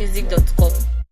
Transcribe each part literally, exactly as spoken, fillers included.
music dot com.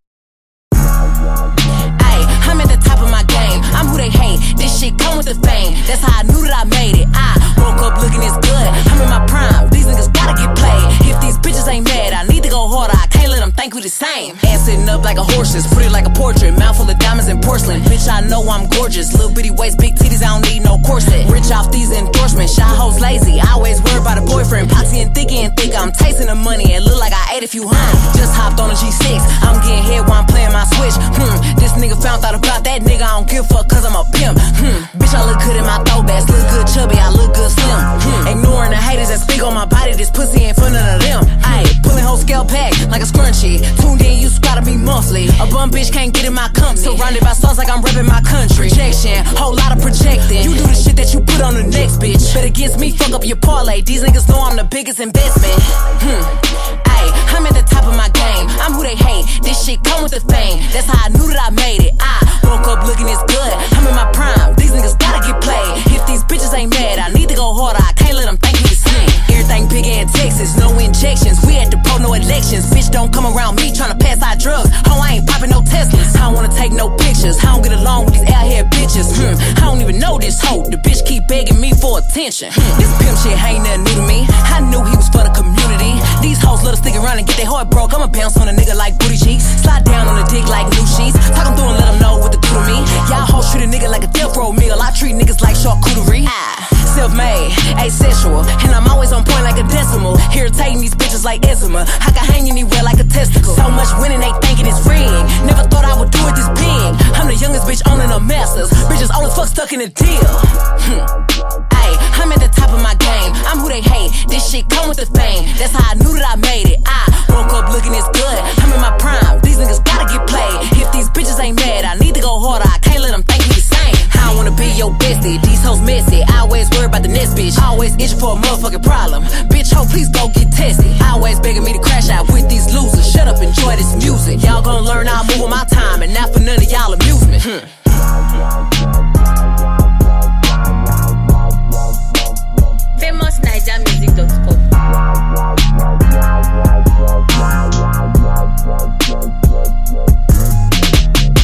Ayy, I'm at the top of my game. I'm who they hate. This shit come with the fame. That's how I knew that I made it. I woke up looking this good. I'm in my prime. These niggas gotta get played. If these bitches ain't mad, I need to go harder. I can't let them think we the same. Ass sitting up like a horse's, pretty like a portrait. Mouth full of diamonds and porcelain. Bitch, I know I'm gorgeous. Little bitty waist, big titties, I don't need no corset. Rich off these endorsements. Shy hoes lazy. I always worried about a boyfriend. Poxy and thicky and thick. I'm tasting the money and look like I ate a few hundred. Just hopped on a G six. I'm getting head while I'm playing my switch. Hmm, this nigga found out about that nigga. I don't give a fuck cause I'm a pimp. Hmm, bitch, I look good in my throwbacks. Look good chubby, I look good slim. Hmm, ignoring the haters that speak on my body. This pussy in front of them. Ayy, pulling whole scale pack like a scrunchie. Tuned in, you gotta be monthly. A bum bitch can't get in my company. Surrounded by stars like I'm repping my country. Projection, whole lot of projecting. You do the shit that you put on the next bitch. Bet against me, fuck up your parlay. These niggas know I'm the biggest investment. Hmm, ayy, I'm at the top of my game. I'm who they hate. This shit come with the fame. That's how I knew that I made it. I woke up looking this good. I'm in my prime. These niggas gotta get played. If these bitches ain't mad, I need to go harder. I can't let them think we the same. Everything big in Texas, no injections. We at the pro, no elections. Bitch, don't come around me tryna pass out drugs. Ho, I ain't popping no Teslas. I don't wanna take no pictures. I don't get along with these out here bitches. Hmm, I don't even know this hoe. The bitch keep begging me for attention. Hmm, this pimp shit ain't nothing new to me. I knew he was for the community. These hoes let us stick around and get their heart broke. I'ma bounce on a nigga like booty cheeks. Slide down on the dick like new sheets. Talk him through and let him know what to do to me. Y'all hoes treat a nigga like a death row meal. I treat niggas like charcuterie. Ah, self-made, asexual, and I'm always on point like a decimal. Irritating these bitches like eczema. I can hang anywhere like a testicle. So much winning, they thinking it's rigged. Never thought I would do it this big. I'm the youngest bitch owning a masters. Bitches only fuck stuck in a deal. Hmm. Ayy, I'm at the top of my game. I'm who they hate. This shit come with the fame. That's how I knew that I made it. I woke up looking this good. I'm in my prime. These niggas gotta get played. If these bitches ain't mad, I need to go harder. I can't let them think we the same. I don't wanna be your bestie. These hoes messy. I always worry about the next bitch. I always itching for a motherfucking problem. Bitch, ho, please go get tested. I always begging me to crash out with these losers. Shut up, enjoy this music. Y'all gonna learn I'll move on my time, and not for none of y'all amusement. Hmm.